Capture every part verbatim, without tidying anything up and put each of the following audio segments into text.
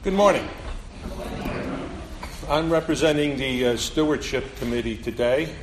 Good morning. I'm representing the uh, Stewardship Committee today,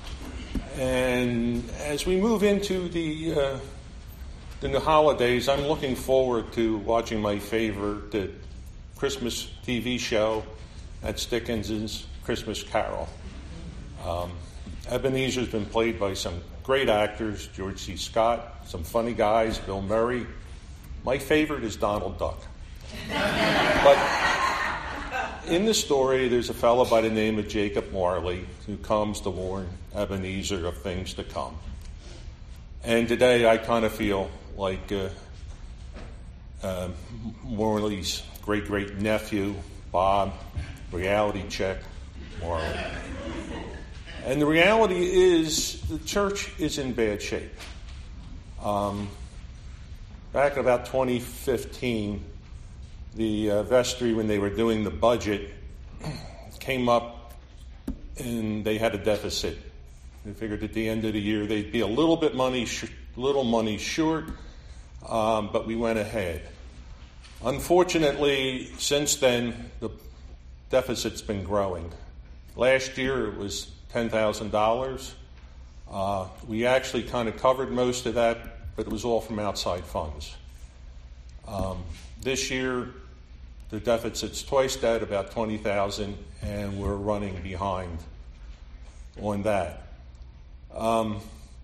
and as we move into the uh, the new holidays, I'm looking forward to watching my favorite uh, Christmas T V show, that's Dickens's Christmas Carol. Um, Ebenezer's been played by some great actors, George C. Scott, some funny guys, Bill Murray. My favorite is Donald Duck. But in the story, there's a fellow by the name of Jacob Marley who comes to warn Ebenezer of things to come. And today I kind of feel like uh, uh, Marley's great-great nephew, Bob, reality check Marley. And the reality is the church is in bad shape. Um, back in about twenty fifteen, the uh, vestry, when they were doing the budget, came up and they had a deficit. They figured at the end of the year they'd be a little bit money, sh- little money short, um, but we went ahead. Unfortunately, since then, the deficit's been growing. Last year it was ten thousand dollars. Uh, we actually kind of covered most of that, but it was all from outside funds. Um, this year, the deficit's twice that, about twenty thousand dollars, and we're running behind on that. Um,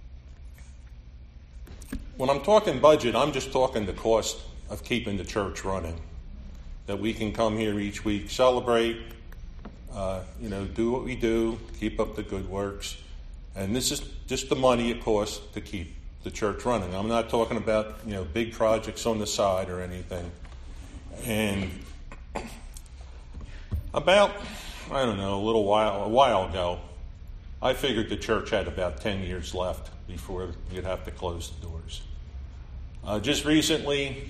when I'm talking budget, I'm just talking the cost of keeping the church running. That we can come here each week, celebrate, uh, you know, do what we do, keep up the good works. And this is just the money it costs to keep the church running. I'm not talking about, you know, big projects on the side or anything. And about, I don't know, a little while, a while ago, I figured the church had about ten years left before you'd have to close the doors. Uh, just recently,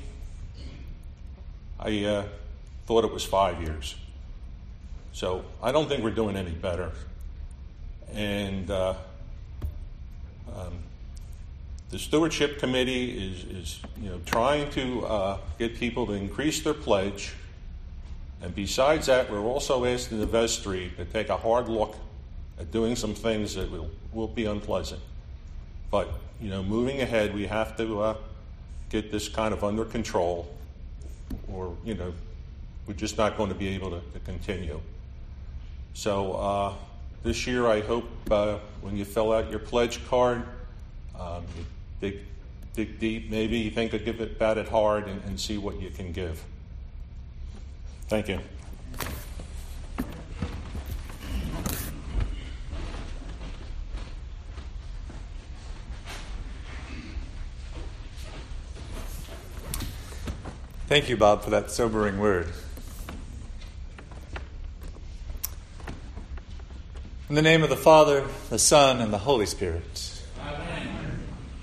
I uh, thought it was five years. So I don't think we're doing any better. And uh, um, the Stewardship Committee is, is, you know, trying to uh, get people to increase their pledge. And besides that, we're also asking the vestry to take a hard look at doing some things that will, will be unpleasant. But, you know, moving ahead, we have to uh, get this kind of under control, or, you know, we're just not going to be able to, to continue. So uh, this year, I hope uh, when you fill out your pledge card, um, you dig, dig deep, maybe you think of give it about it hard and, and see what you can give. Thank you. Thank you, Bob, for that sobering word. In the name of the Father, the Son, and the Holy Spirit. Amen.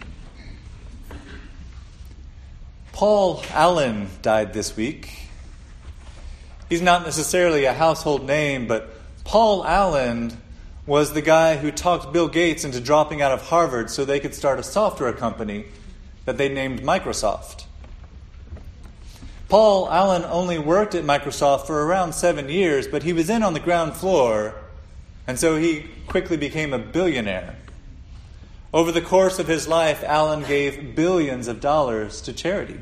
Paul Allen died this week. He's not necessarily a household name, but Paul Allen was the guy who talked Bill Gates into dropping out of Harvard so they could start a software company that they named Microsoft. Paul Allen only worked at Microsoft for around seven years, but he was in on the ground floor, and so he quickly became a billionaire. Over the course of his life, Allen gave billions of dollars to charity.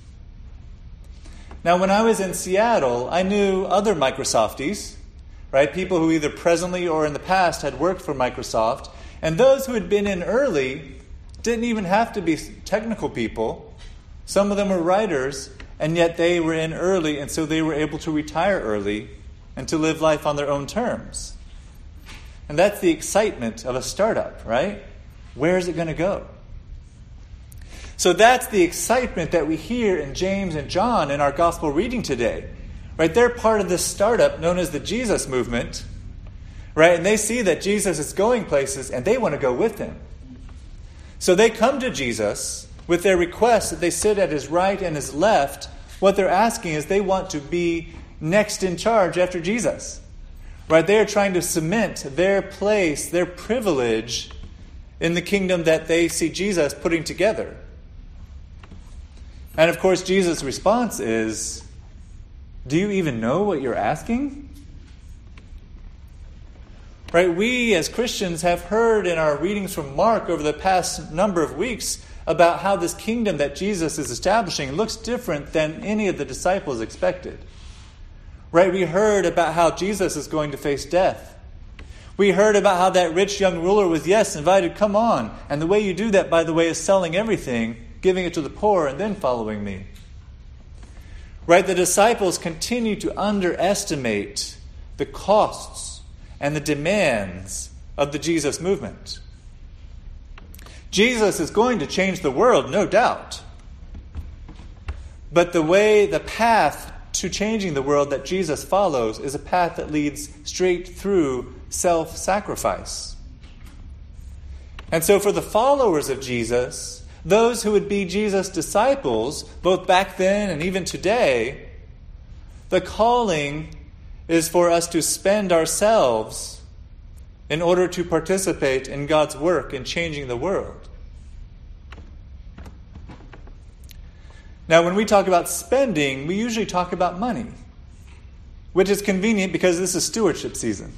Now, when I was in Seattle, I knew other Microsofties, right? People who either presently or in the past had worked for Microsoft. And those who had been in early didn't even have to be technical people. Some of them were writers, and yet they were in early, and so they were able to retire early and to live life on their own terms. And that's the excitement of a startup, right? Where is it going to go? So that's the excitement that we hear in James and John in our gospel reading today. Right? They're part of this startup known as the Jesus movement. Right? And they see that Jesus is going places and they want to go with him. So they come to Jesus with their request that they sit at his right and his left. What they're asking is they want to be next in charge after Jesus. Right? They are trying to cement their place, their privilege in the kingdom that they see Jesus putting together. And of course, Jesus' response is, Do you even know what you're asking? Right? We as Christians have heard in our readings from Mark over the past number of weeks about how this kingdom that Jesus is establishing looks different than any of the disciples expected. Right? We heard about how Jesus is going to face death. We heard about how that rich young ruler was, yes, invited, come on. And the way you do that, by the way, is selling everything, giving it to the poor, and then following me. Right? The disciples continue to underestimate the costs and the demands of the Jesus movement. Jesus is going to change the world, no doubt. But the way, the path to changing the world that Jesus follows is a path that leads straight through self-sacrifice. And so for the followers of Jesus, those who would be Jesus' disciples, both back then and even today, the calling is for us to spend ourselves in order to participate in God's work in changing the world. Now, when we talk about spending, we usually talk about money, which is convenient because this is stewardship season.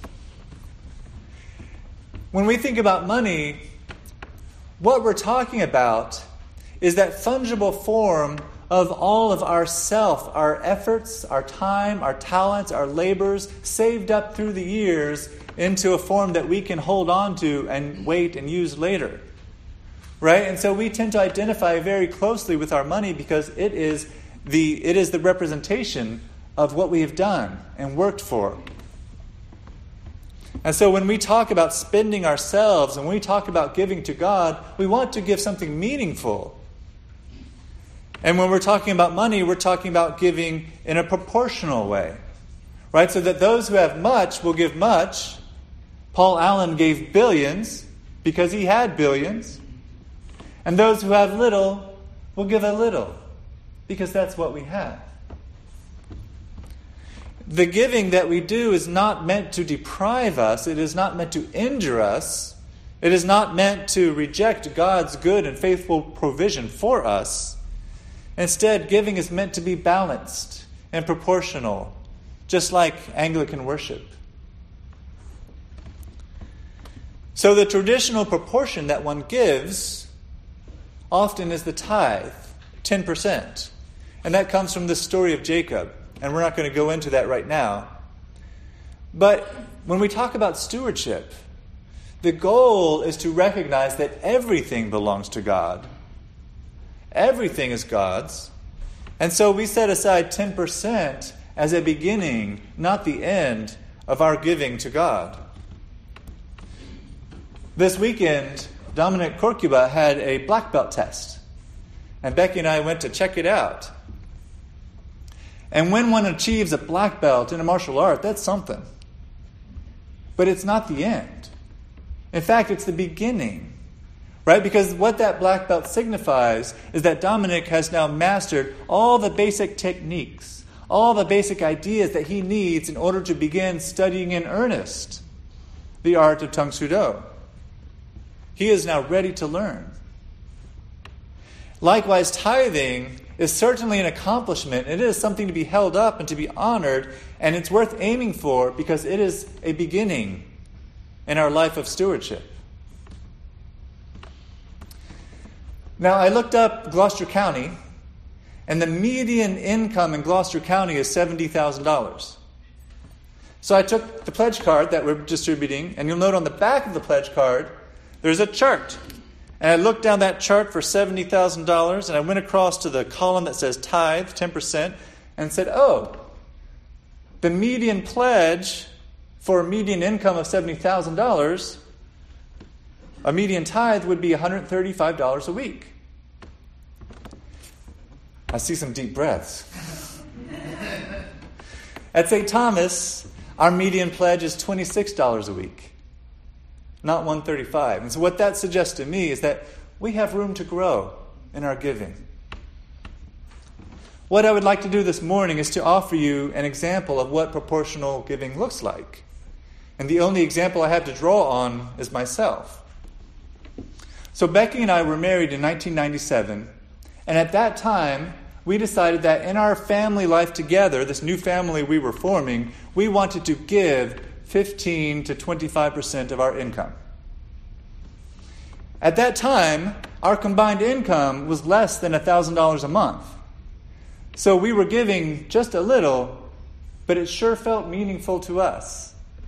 When we think about money, what we're talking about is that fungible form of all of our self, our efforts, our time, our talents, our labors, saved up through the years into a form that we can hold on to and wait and use later. Right? And so we tend to identify very closely with our money because it is the it is the representation of what we have done and worked for. And so when we talk about spending ourselves and when we talk about giving to God, we want to give something meaningful. And when we're talking about money, we're talking about giving in a proportional way. Right? So that those who have much will give much. Paul Allen gave billions because he had billions. And those who have little will give a little because that's what we have. The giving that we do is not meant to deprive us. It is not meant to injure us. It is not meant to reject God's good and faithful provision for us. Instead, giving is meant to be balanced and proportional, just like Anglican worship. So the traditional proportion that one gives often is the tithe, ten percent. And that comes from the story of Jacob. And we're not going to go into that right now. But when we talk about stewardship, the goal is to recognize that everything belongs to God. Everything is God's. And so we set aside ten percent as a beginning, not the end, of our giving to God. This weekend, Dominic Corcuba had a black belt test. And Becky and I went to check it out. And when one achieves a black belt in a martial art, that's something. But it's not the end. In fact, it's the beginning. Right? Because what that black belt signifies is that Dominic has now mastered all the basic techniques, all the basic ideas that he needs in order to begin studying in earnest the art of Tang Soo Do. He is now ready to learn. Likewise, tithing is certainly an accomplishment. It is something to be held up and to be honored, and it's worth aiming for because it is a beginning in our life of stewardship. Now, I looked up Gloucester County, and the median income in Gloucester County is seventy thousand dollars. So I took the pledge card that we're distributing, and you'll note on the back of the pledge card, there's a chart. And I looked down that chart for seventy thousand dollars, and I went across to the column that says tithe, ten percent, and said, oh, the median pledge for a median income of seventy thousand dollars, a median tithe would be one hundred thirty-five dollars a week. I see some deep breaths. At Saint Thomas, our median pledge is twenty-six dollars a week. Not one hundred thirty-five dollars. And so what that suggests to me is that we have room to grow in our giving. What I would like to do this morning is to offer you an example of what proportional giving looks like. And the only example I have to draw on is myself. So Becky and I were married in nineteen ninety-seven, and at that time, we decided that in our family life together, this new family we were forming, we wanted to give fifteen to twenty-five percent of our income. At that time, our combined income was less than one thousand dollars a month. So we were giving just a little, but it sure felt meaningful to us.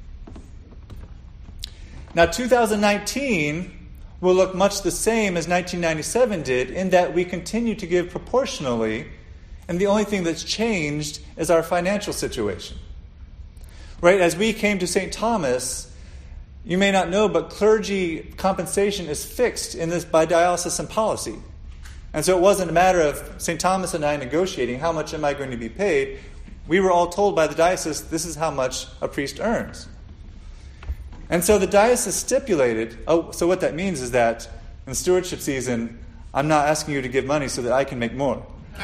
Now, two thousand nineteen will look much the same as nineteen ninety-seven did in that we continue to give proportionally, and the only thing that's changed is our financial situation. Right? As we came to Saint Thomas, you may not know, but clergy compensation is fixed in this by diocesan policy. And so it wasn't a matter of Saint Thomas and I negotiating, how much am I going to be paid? We were all told by the diocese, this is how much a priest earns. And so the diocese stipulated, oh, so what that means is that in stewardship season, I'm not asking you to give money so that I can make more.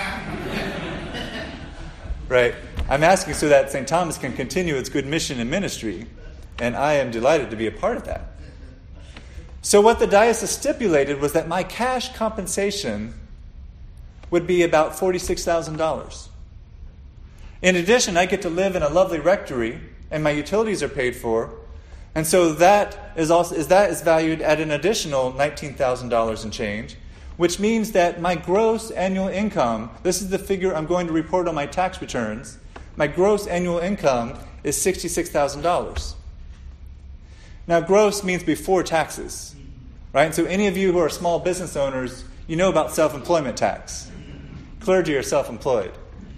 Right? I'm asking so that Saint Thomas can continue its good mission and ministry, and I am delighted to be a part of that. So what the diocese stipulated was that my cash compensation would be about forty-six thousand dollars. In addition, I get to live in a lovely rectory, and my utilities are paid for, and so that is also is that is valued at an additional nineteen thousand dollars and change, which means that my gross annual income, this is the figure I'm going to report on my tax returns, my gross annual income is sixty-six thousand dollars. Now, gross means before taxes, right? And so any of you who are small business owners, you know about self-employment tax. Clergy are self-employed.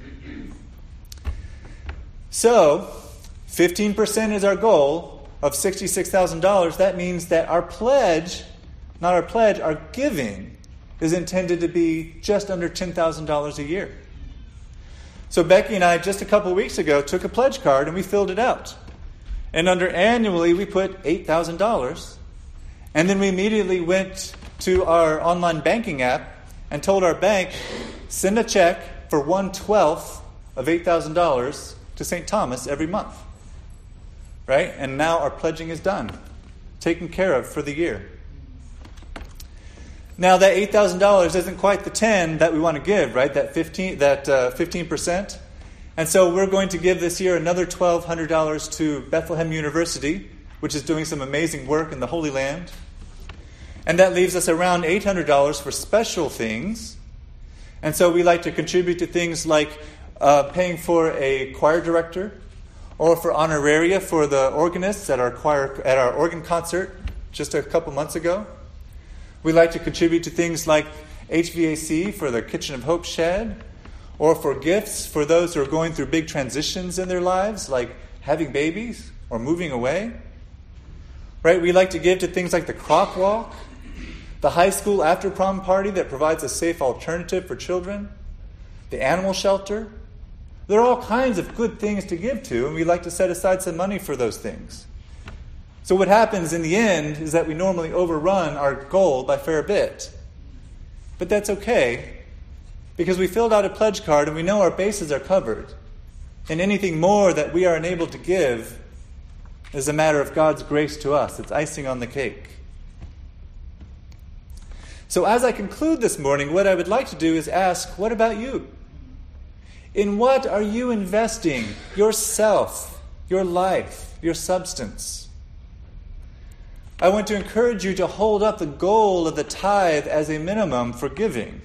So, fifteen percent is our goal of sixty-six thousand dollars. That means that our pledge, not our pledge, our giving is intended to be just under ten thousand dollars a year. So Becky and I, just a couple weeks ago, took a pledge card and we filled it out. And under annually, we put eight thousand dollars. And then we immediately went to our online banking app and told our bank, send a check for one twelfth of eight thousand dollars to Saint Thomas every month. Right? And now our pledging is done, taken care of for the year. Now that eight thousand dollars isn't quite the ten that we want to give, right? That fifteen, that uh, fifteen percent. And so we're going to give this year another twelve hundred dollars to Bethlehem University, which is doing some amazing work in the Holy Land. And that leaves us around eight hundred dollars for special things. And so we like to contribute to things like uh, paying for a choir director, or for honoraria for the organists at our choir at our organ concert just a couple months ago. We like to contribute to things like H V A C for the Kitchen of Hope shed, or for gifts for those who are going through big transitions in their lives, like having babies or moving away. Right? We like to give to things like the Croc Walk, the high school after prom party that provides a safe alternative for children, the animal shelter. There are all kinds of good things to give to, and we like to set aside some money for those things. So what happens in the end is that we normally overrun our goal by a fair bit. But that's okay, because we filled out a pledge card and we know our bases are covered. And anything more that we are unable to give is a matter of God's grace to us. It's icing on the cake. So as I conclude this morning, what I would like to do is ask, what about you? In what are you investing yourself, your life, your substance? I want to encourage you to hold up the goal of the tithe as a minimum for giving.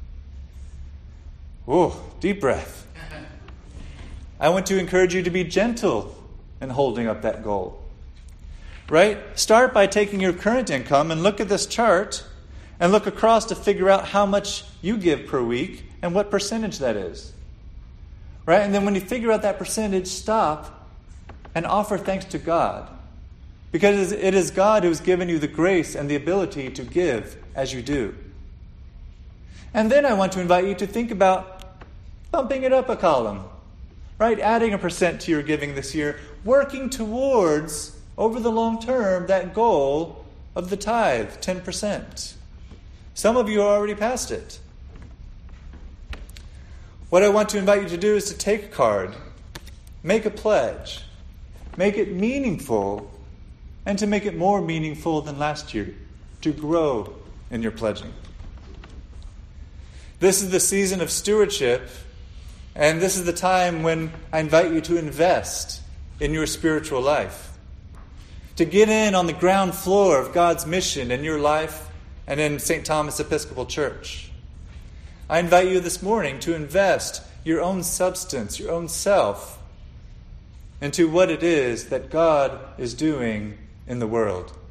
Whoa, deep breath. I want to encourage you to be gentle in holding up that goal. Right? Start by taking your current income and look at this chart and look across to figure out how much you give per week and what percentage that is. Right? And then when you figure out that percentage, stop and offer thanks to God. Because it is God who has given you the grace and the ability to give as you do. And then I want to invite you to think about bumping it up a column. Right? Adding a percent to your giving this year. Working towards, over the long term, that goal of the tithe, ten percent. Some of you are already past it. What I want to invite you to do is to take a card, make a pledge, make it meaningful, and to make it more meaningful than last year, to grow in your pledging. This is the season of stewardship, and this is the time when I invite you to invest in your spiritual life, to get in on the ground floor of God's mission in your life and in Saint Thomas Episcopal Church. I invite you this morning to invest your own substance, your own self, into what it is that God is doing in the world.